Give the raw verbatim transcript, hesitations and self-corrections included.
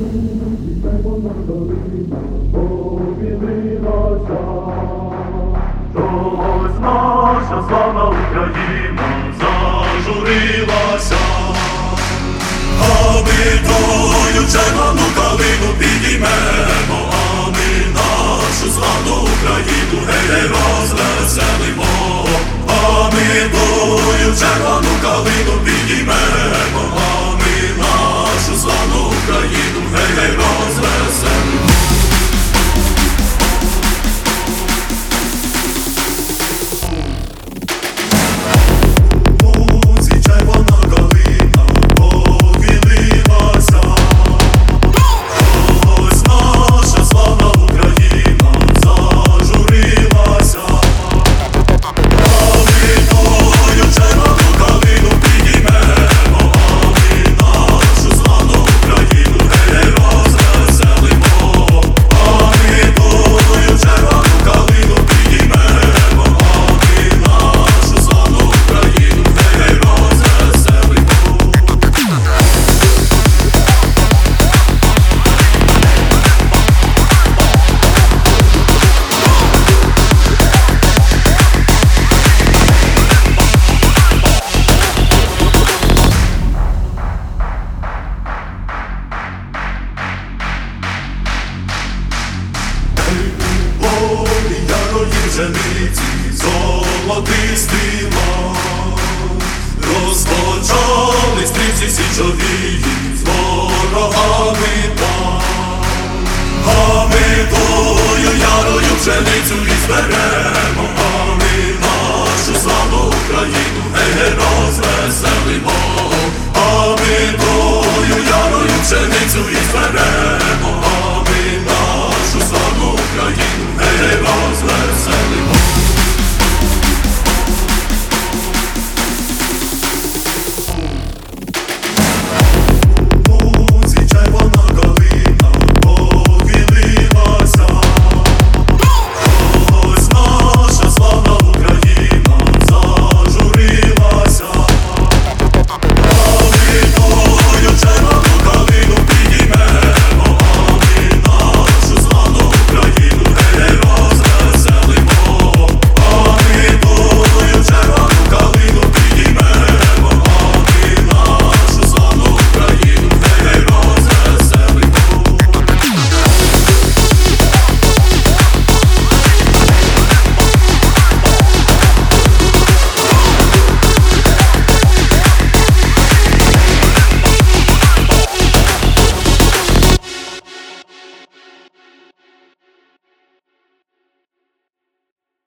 Ось наша славна Україна зажурилася, а ми тою червону калину підіймемо, а ми нашу славну Україну гей розвеселимо, а ми тою червону калину підіймемо, а ми нашу славну Україну гей розвеселимо. Пшениці золотистий лан, розпочали стрільці січові з ворогами там, а ми тою ярою пшеницю і зберемо, а ми нашу славну Україну гей розвеселимо, а ми тою ярою пшеницю і зберемо.